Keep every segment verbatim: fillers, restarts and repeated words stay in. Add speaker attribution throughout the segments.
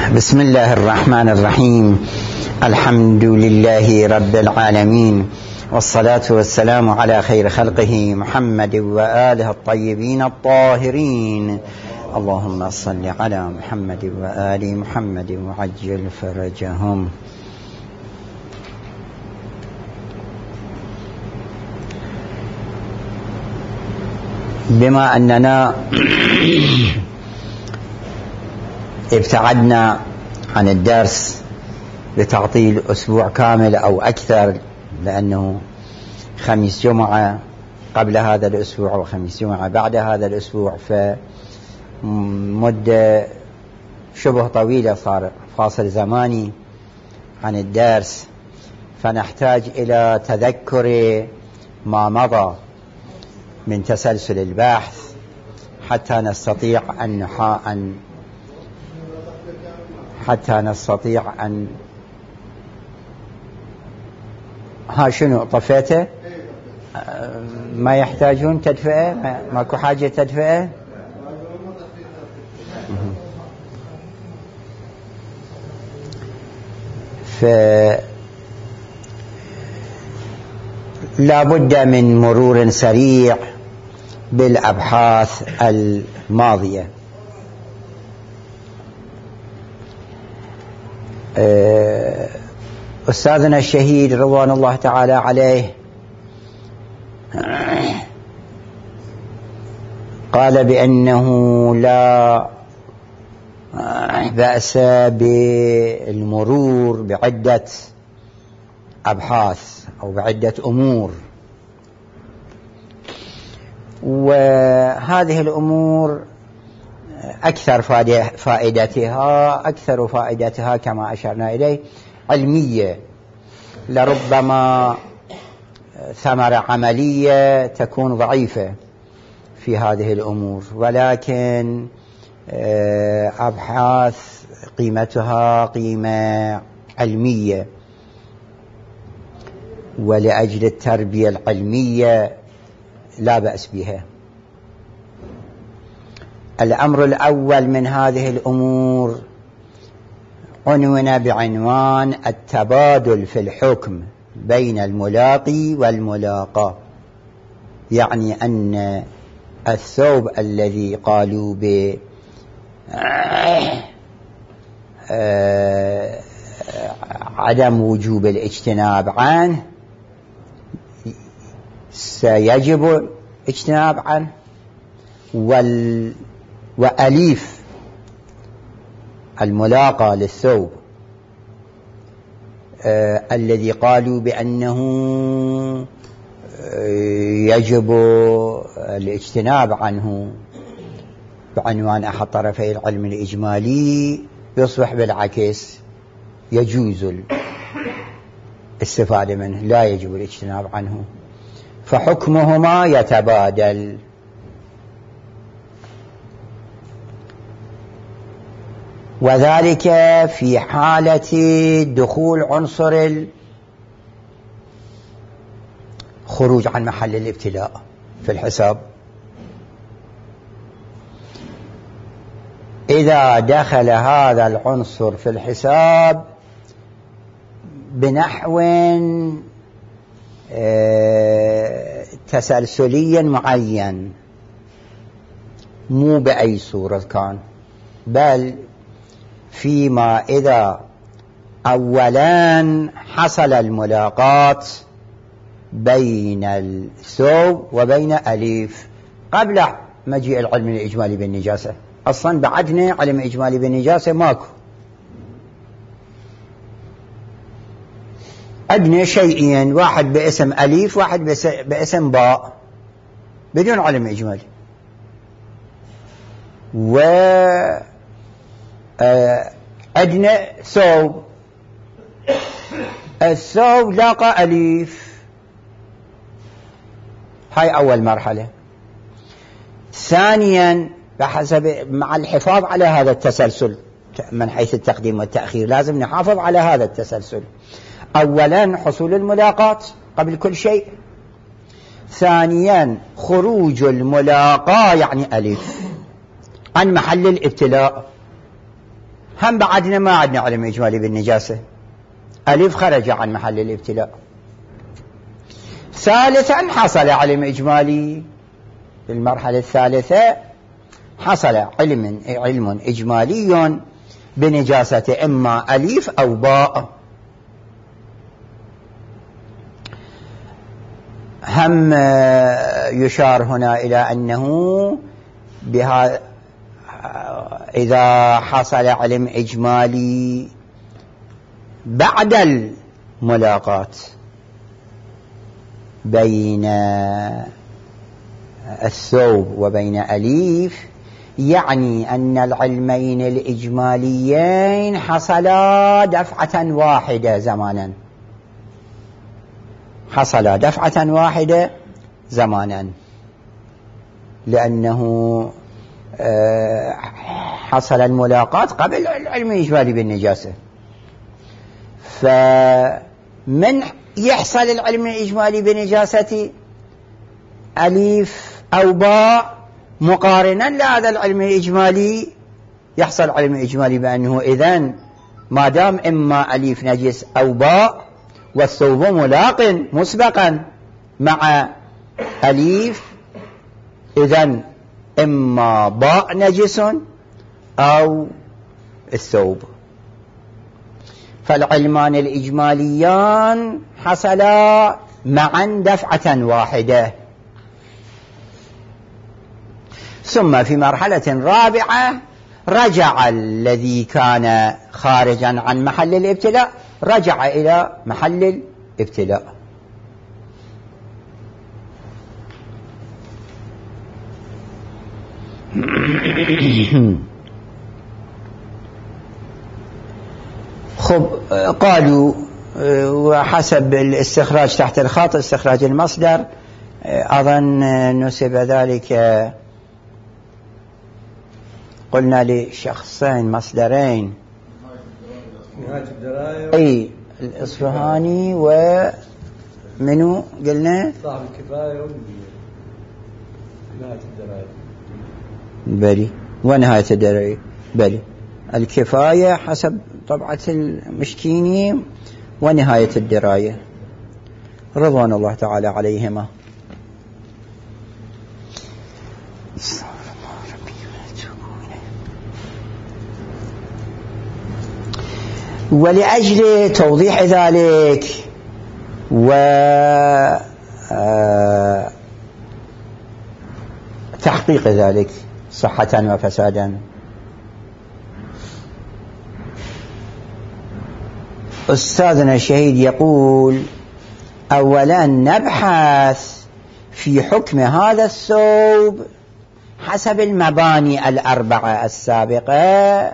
Speaker 1: بسم الله الرحمن الرحيم. الحمد لله رب العالمين، والصلاة والسلام على خير خلقه محمد وآله الطيبين الطاهرين. اللهم صل على محمد وآل محمد وعجل فرجهم. بما أننا ابتعدنا عن الدرس بتعطيل أسبوع كامل أو أكثر، لأنه خميس جمعة قبل هذا الأسبوع وخميس جمعة بعد هذا الأسبوع، فمدة شبه طويلة صار فاصل زماني عن الدرس، فنحتاج إلى تذكر ما مضى من تسلسل البحث حتى نستطيع أن نحا أن حتى نستطيع أن ها شنو طفيته؟ ما يحتاجون تدفئة؟ ما ماكو حاجة تدفئة؟ فلا بد من مرور سريع بالأبحاث الماضية. أستاذنا الشهيد رضوان الله تعالى عليه قال بأنه لا بأس بالمرور بعدة أبحاث أو بعدة أمور، وهذه الأمور أكثر فائدتها أكثر فائدتها كما أشرنا إليه علمية، لربما ثمرة عملية تكون ضعيفة في هذه الأمور، ولكن أبحاث قيمتها قيمة علمية، ولأجل التربية العلمية لا بأس بها. الأمر الأول من هذه الأمور عنون بعنوان التبادل في الحكم بين الملاقي والملاقى، يعني أن الثوب الذي قالوا ب عدم وجوب الاجتناب عنه سيجب الاجتناب عنه، وال وأليف الملاقى للثوب آه الذي قالوا بأنه آه يجب الاجتناب عنه بعنوان أحد طرفي العلم الإجمالي، يصبح بالعكس يجوز الاستفادة منه لا يجب الاجتناب عنه، فحكمهما يتبادل. وذلك في حالة دخول عنصر الخروج عن محل الابتلاء في الحساب. إذا دخل هذا العنصر في الحساب بنحو تسلسلي معين، مو بأي صورة كان، بل فيما إذا أولا حصل الملاقاة بين الثوب وبين أليف قبل مجيء العلم الإجمالي بالنجاسة. أصلا بعدنا علم إجمالي بالنجاسة ماكو، عندنا شيئين، واحد باسم أليف واحد باسم باء بدون علم إجمالي، و عندنا ثوب، الثوب لاقى أليف، هاي أول مرحلة. ثانيا بحسب مع الحفاظ على هذا التسلسل من حيث التقديم والتأخير، لازم نحافظ على هذا التسلسل. أولا حصول الملاقاة قبل كل شيء، ثانيا خروج الملاقاة يعني أليف عن محل الابتلاء، هم بعدنا ما عندنا علم إجمالي بالنجاسة، ألف خرج عن محل الابتلاء. ثالثا حصل علم إجمالي في المرحلة الثالثة، حصل علم علم إجمالي بنجاسة إما ألف أو باء. هم يشار هنا إلى أنه بها إذا حصل علم إجمالي بعد الملاقاة بين الثوب وبين أليف، يعني أن العلمين الإجماليين حصلا دفعة واحدة زمانا، حصلا دفعة واحدة زمانا، لأنه حصل الملاقاة قبل العلم الإجمالي بالنجاسة. فمن يحصل العلم الإجمالي بنجاسة أليف أو باء مقارنا لهذا العلم الإجمالي، يحصل علم إجمالي بأنه إذن ما دام إما أليف نجس أو باء والثوب ملاق مسبقا مع أليف، إذن إما باء نجس أو الثوب. فالعلمان الإجماليان حصلا معا دفعة واحدة. ثم في مرحلة رابعة رجع الذي كان خارجا عن محل الابتلاء، رجع إلى محل الابتلاء. خب قالوا وحسب الاستخراج تحت الخط، استخراج المصدر، أظن نسب ذلك قلنا لشخصين مصدرين، أي الإصفهاني ومنو قلنا
Speaker 2: صاحب الكفاية ونهاية الدراية.
Speaker 1: بلي ونهاية الدراية بلي، الكفاية حسب طبعة المشكيني ونهاية الدراية رضوان الله تعالى عليهما. ولأجل توضيح ذلك و تحقيق ذلك صحة وفسادا، أستاذنا الشهيد يقول: أولا نبحث في حكم هذا الثوب حسب المباني الأربعة السابقة.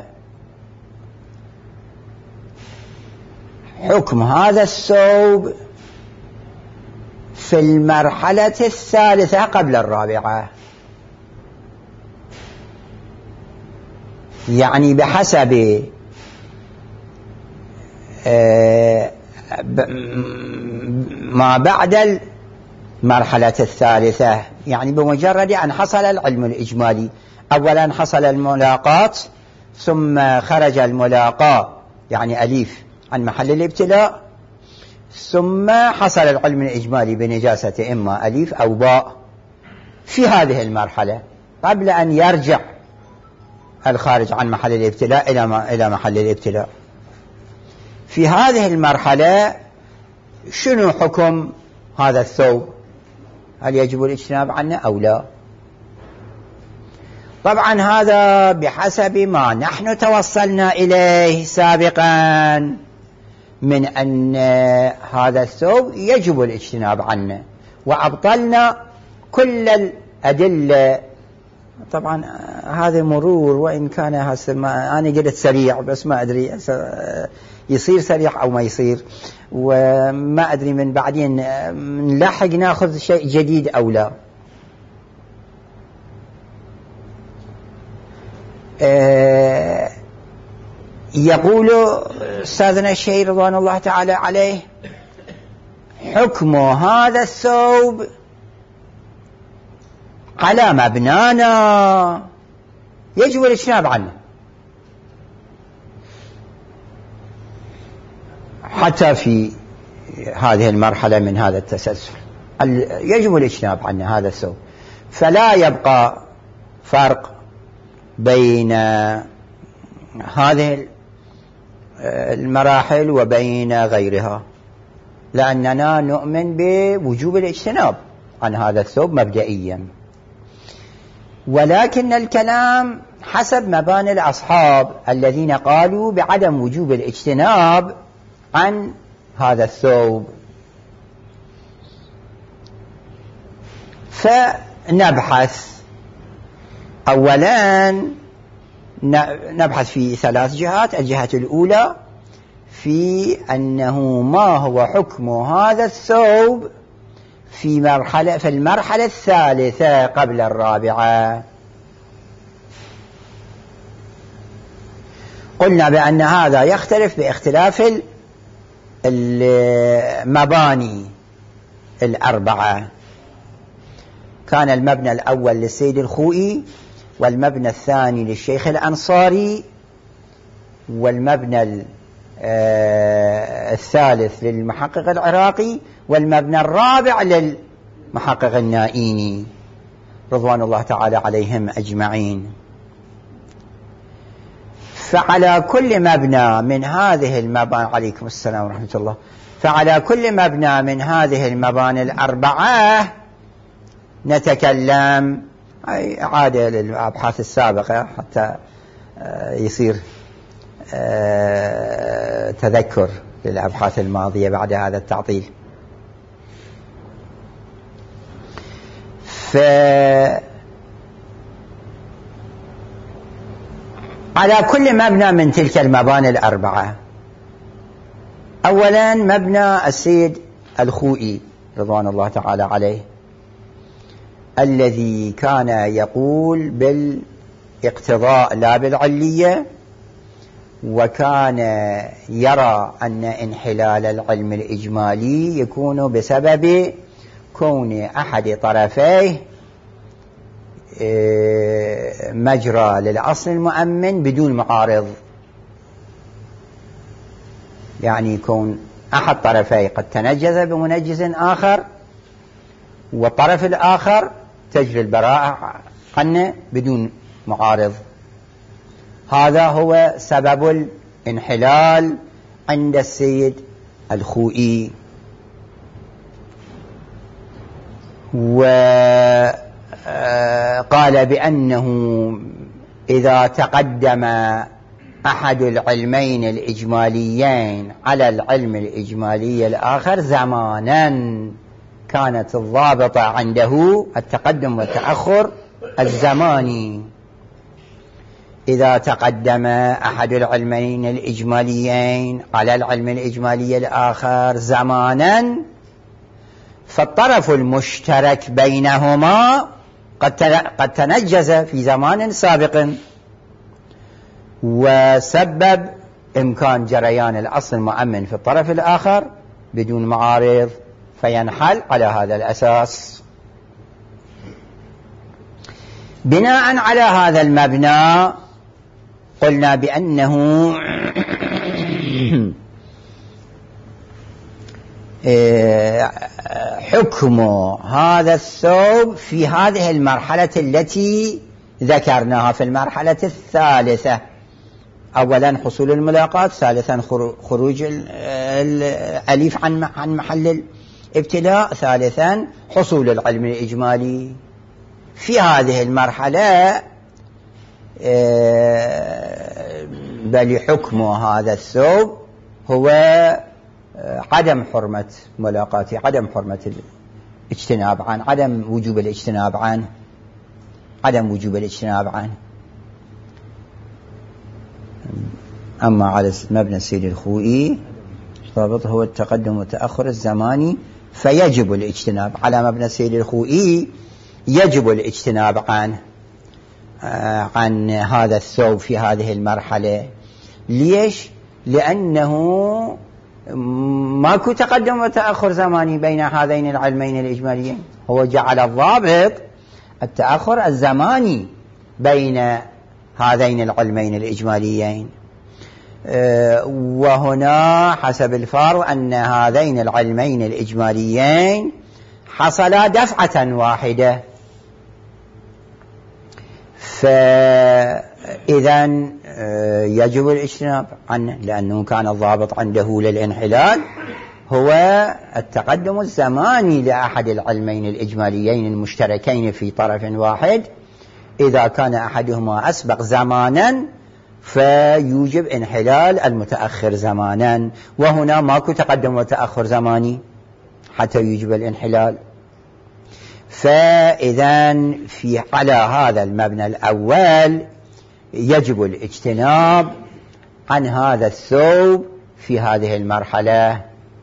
Speaker 1: حكم هذا الثوب في المرحلة الثالثة قبل الرابعة، يعني بحسب ما بعد المرحلة الثالثة، يعني بمجرد أن حصل العلم الإجمالي. أولا حصل الملاقاة، ثم خرج الملاقاة يعني أليف عن محل الابتلاء، ثم حصل العلم الإجمالي بنجاسة إما أليف أو باء في هذه المرحلة قبل أن يرجع الخارج عن محل الابتلاء إلى محل الابتلاء. في هذه المرحلة شنو حكم هذا الثوب؟ هل يجب الاجتناب عنه أو لا؟ طبعا هذا بحسب ما نحن توصلنا إليه سابقا من أن هذا الثوب يجب الاجتناب عنه، وأبطلنا كل الأدلة. طبعا هذا مرور، وإن كان أنا قلت سريع بس ما أدري يصير سريع أو ما يصير، وما أدري من بعدين نلحق ناخذ شيء جديد أو لا. أه يقول أستاذنا الشهيد رضوان الله تعالى عليه: حكم هذا الثوب على مبنانا يجب الاجتناب عنه. حتى في هذه المرحلة من هذا التسلسل يجب الاجتناب عن هذا الثوب، فلا يبقى فرق بين هذه المراحل وبين غيرها، لأننا نؤمن بوجوب الاجتناب عن هذا الثوب مبدئيا، ولكن الكلام حسب مباني الأصحاب الذين قالوا بعدم وجوب الاجتناب عن هذا الثوب. فنبحث أولا نبحث في ثلاث جهات. الجهة الأولى في أنه ما هو حكم هذا الثوب في مرحلة في المرحلة الثالثة قبل الرابعة. قلنا بأن هذا يختلف باختلاف المباني الأربعة. كان المبنى الأول للسيد الخوئي، والمبنى الثاني للشيخ الأنصاري، والمبنى الثالث للمحقق العراقي، والمبنى الرابع للمحقق النائيني رضوان الله تعالى عليهم أجمعين. فعلى كل مبنى من هذه المباني عليكم السلام ورحمة الله فعلى كل مبنى من هذه المباني الأربعة نتكلم، إعادة للأبحاث السابقة حتى يصير تذكر للأبحاث الماضية بعد هذا التعطيل. فعلى كل مبنى من تلك المباني الأربعة، أولا مبنى السيد الخوئي رضوان الله تعالى عليه، الذي كان يقول بالاقتضاء لا بالعلية، وكان يرى أن انحلال العلم الإجمالي يكون بسبب كون أحد طرفيه مجرى للأصل المؤمن بدون معارض، يعني يكون أحد طرفيه قد تنجز بمنجز آخر، والطرف الآخر تجري البراءة عنه بدون معارض. هذا هو سبب الانحلال عند السيد الخوئي. وقال بأنه إذا تقدم أحد العلمين الإجماليين على العلم الإجمالي الآخر زمانا، كانت الضابطة عنده التقدم والتأخر الزماني. إذا تقدم أحد العلمين الإجماليين على العلم الإجمالي الآخر زمانا، فالطرف المشترك بينهما قد تنجز في زمان سابق، وسبب إمكان جريان الأصل المؤمن في الطرف الآخر بدون معارض، فينحل على هذا الأساس. بناء على هذا المبنى قلنا بأنه حكم هذا الثوب في هذه المرحلة التي ذكرناها في المرحلة الثالثة، أولا حصول الملاقات، ثالثا خروج الأليف عن محل الابتلاء، ثالثا حصول العلم الإجمالي. في هذه المرحلة بل حكم هذا الثوب هو عدم حرمة ملاقاته، عدم حرمة الاجتناب عنه، عدم وجوب الاجتناب عنه، عدم وجوب الاجتناب عنه. أما على مبنى السيد الخوئي ضابطه هو التقدم والتأخر الزماني، فيجب الاجتناب على مبنى السيد الخوئي، يجب الاجتناب عنه عن هذا الثوب في هذه المرحلة. ليش؟ لأنه ماكو تقدم وتأخر زماني بين هذين العلمين الإجماليين، هو جعل الضابط التأخر الزماني بين هذين العلمين الإجماليين. وهنا حسب الفرض أن هذين العلمين الإجماليين حصلا دفعة واحدة، فإذا يجب الاجتناب عنه، لأنه كان الضابط عنده للانحلال هو التقدم الزماني لأحد العلمين الإجماليين المشتركين في طرف واحد. إذا كان أحدهما أسبق زمانا فيوجب انحلال المتأخر زمانا، وهنا ماكو تقدم وتأخر زماني حتى يوجب الانحلال. فإذا في على هذا المبنى الأول يجب الاجتناب عن هذا الثوب في هذه المرحلة.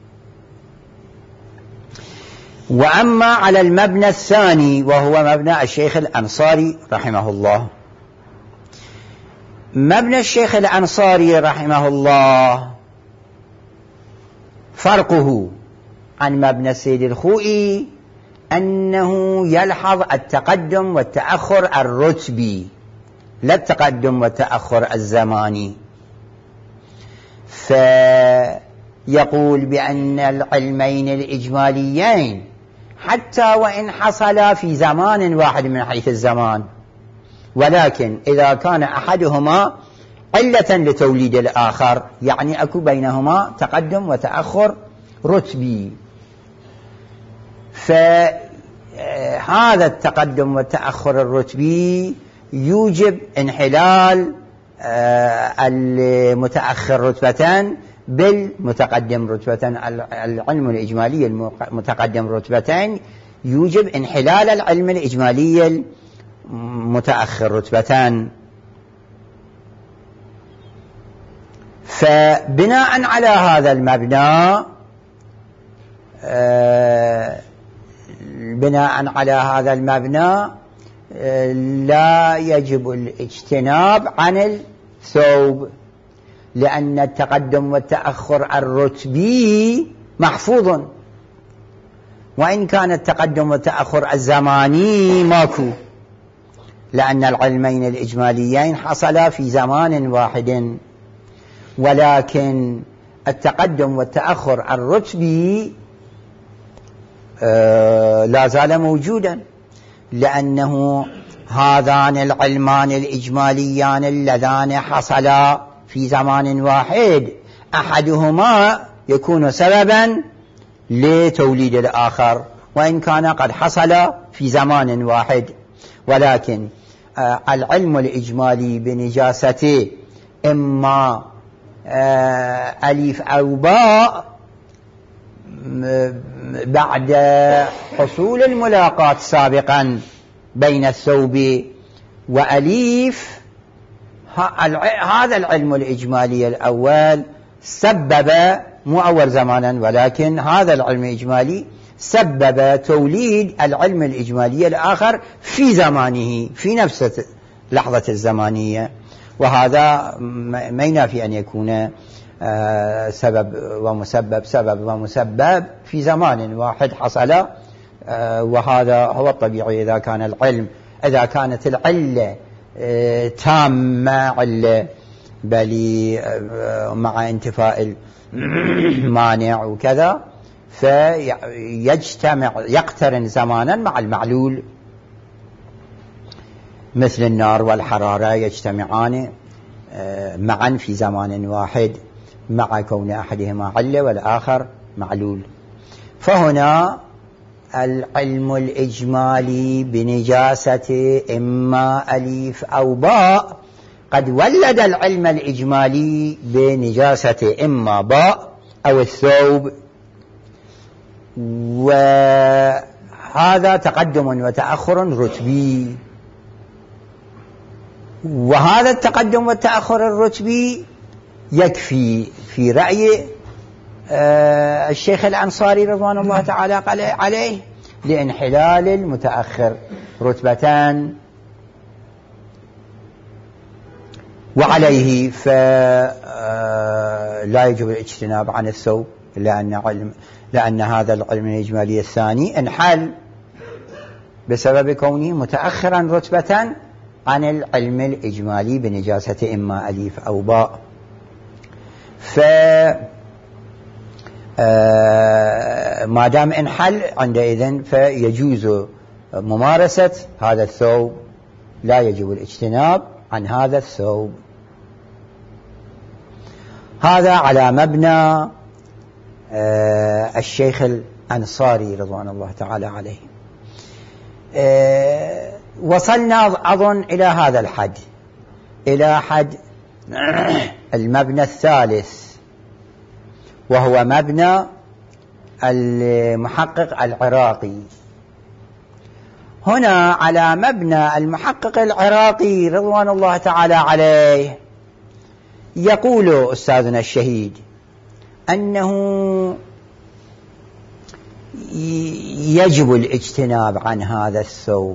Speaker 1: وأما على المبنى الثاني وهو مبنى الشيخ الأنصاري رحمه الله، مبنى الشيخ الأنصاري رحمه الله فرقه عن مبنى السيد الخوئي أنه يلحظ التقدم والتأخر الرتبي لا التقدم والتأخر الزماني، فيقول بأن العلمين الإجماليين حتى وإن حصلا في زمان واحد من حيث الزمان، ولكن إذا كان أحدهما علة لتوليد الآخر، يعني أكو بينهما تقدم وتأخر رتبي، فهذا التقدم والتأخر الرتبي يوجب انحلال المتأخر رتبتان بالمتقدم رتبتان. العلم الإجمالي المتقدم رتبتين يوجب انحلال العلم الإجمالي المتأخر رتبتان. فبناء على هذا المبنى بناء على هذا المبنى لا يجب الاجتناب عن الثوب، لأن التقدم والتأخر الرتبي محفوظ، وإن كان التقدم والتأخر الزماني ماكو، لأن العلمين الإجماليين حصلا في زمان واحد، ولكن التقدم والتأخر الرتبي آه لا زال موجودا، لأنه هذان العلمان الإجماليان اللذان حصلا في زمان واحد أحدهما يكون سببا لتوليد الآخر، وإن كان قد حصل في زمان واحد. ولكن آه العلم الإجمالي بنجاسته إما آه أليف أو باء بعد حصول الملاقاة سابقا بين الثوب وأليف، هذا العلم الإجمالي الأول سبب مو أول زمانا، ولكن هذا العلم الإجمالي سبب توليد العلم الإجمالي الآخر في زمانه في نفس اللحظة الزمانية، وهذا ما ينافي أن يكون سبب ومسبب سبب ومسبب في زمان واحد حصل، وهذا هو الطبيعي إذا كان العلم إذا كانت العلة تامة علة بل مع انتفاء المانع وكذا، فيجتمع يقترن زمانا مع المعلول، مثل النار والحرارة يجتمعان معا في زمان واحد مع كون أحدهما علة والآخر معلول. فهنا العلم الإجمالي بنجاسة إما أليف أو باء قد ولد العلم الإجمالي بنجاسة إما باء أو الثوب، وهذا تقدم وتأخر رتبي. وهذا التقدم والتأخر الرتبي يكفي في رأي آه الشيخ الأنصاري رضوان الله تعالى عليه لانحلال المتأخر رتبتان، وعليه فلا يجب الاجتناب عن الثوب، لأن, علم لأن هذا العلم الإجمالي الثاني انحل بسبب كونه متأخرا رتبة عن العلم الإجمالي بنجاسة إما أليف أو باء. ف ما دام انحل عندئذ فيجوز ممارسة هذا الثوب، لا يجب الاجتناب عن هذا الثوب. هذا على مبنى الشيخ الأنصاري رضوان الله تعالى عليه. وصلنا أظن إلى هذا الحد، إلى حد المبنى الثالث، وهو مبنى المحقق العراقي. هنا على مبنى المحقق العراقي رضوان الله تعالى عليه يقول أستاذنا الشهيد أنه يجب الاجتناب عن هذا الثوب،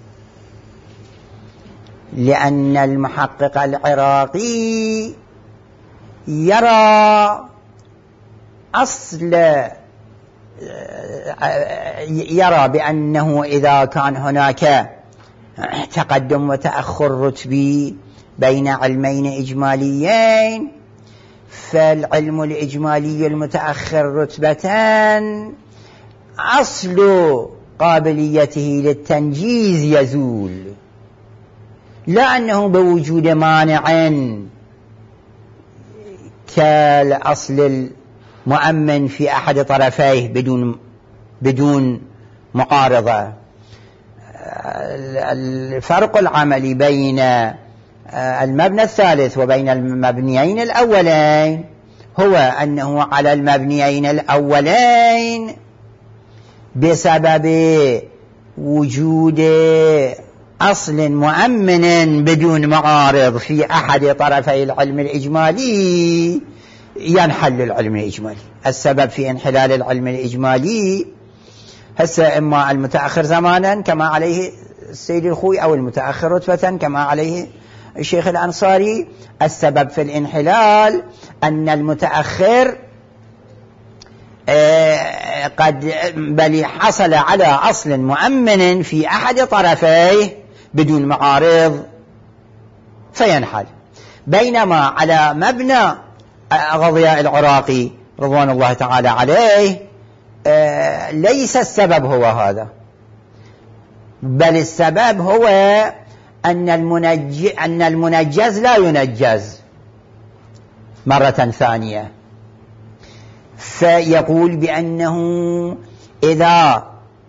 Speaker 1: لأن المحقق العراقي يرى أصل يرى بأنه إذا كان هناك تقدم وتأخر رتبي بين علمين إجماليين، فالعلم الإجمالي المتأخر رتبتان أصل قابليته للتنجيز يزول، لا أنه بوجود مانع كالأصل المؤمن في أحد طرفيه بدون بدون معارضة. الفرق العملي بين المبنى الثالث وبين المبنيين الأولين هو أنه على المبنيين الأولين بسبب وجود أصل مؤمن بدون معارض في أحد طرفي العلم الإجمالي ينحل العلم الإجمالي. السبب في انحلال العلم الإجمالي هسه إما المتأخر زمانا كما عليه السيد الخوي، أو المتأخر رتبة كما عليه الشيخ الأنصاري. السبب في الانحلال أن المتأخر قد بل حصل على أصل مؤمن في أحد طرفيه بدون معارض فينحل، بينما على مبنى غضياء العراقي رضوان الله تعالى عليه ليس السبب هو هذا، بل السبب هو أن المنجز, أن المنجز لا ينجز مرة ثانية. فيقول بأنه إذا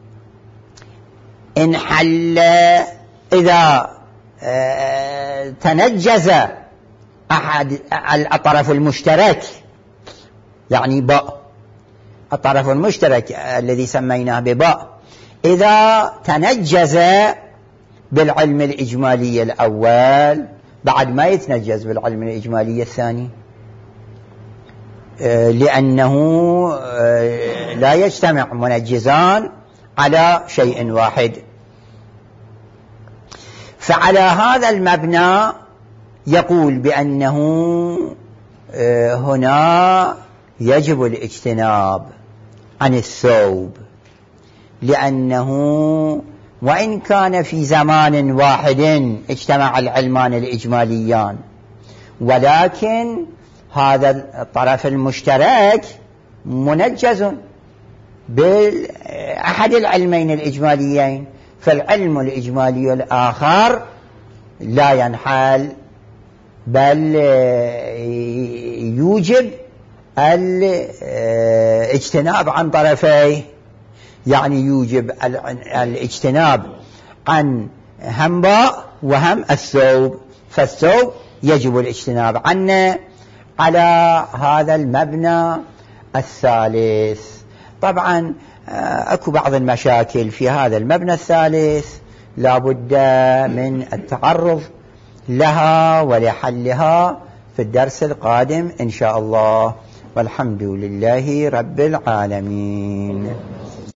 Speaker 1: انحل إذا تنجز أحد الطرف المشترك، يعني باء الطرف المشترك الذي سميناه بباء، إذا تنجز بالعلم الإجمالي الأول بعد ما يتنجز بالعلم الإجمالي الثاني، لأنه لا يجتمع منجزان على شيء واحد. فعلى هذا المبنى يقول بأنه هنا يجب الاجتناب عن الثوب، لأنه وإن كان في زمان واحد اجتمع العلمان الإجماليان، ولكن هذا الطرف المشترك منجز بأحد العلمين الإجماليين، فالعلم الإجمالي الآخر لا ينحل بل يوجب الاجتناب عن طرفيه، يعني يوجب الاجتناب عن هم باء وهم الثوب، فالثوب يجب الاجتناب عنه على هذا المبنى الثالث. طبعا اكو بعض المشاكل في هذا المبنى الثالث لا بد من التعرض لها ولحلها في الدرس القادم إن شاء الله، والحمد لله رب العالمين.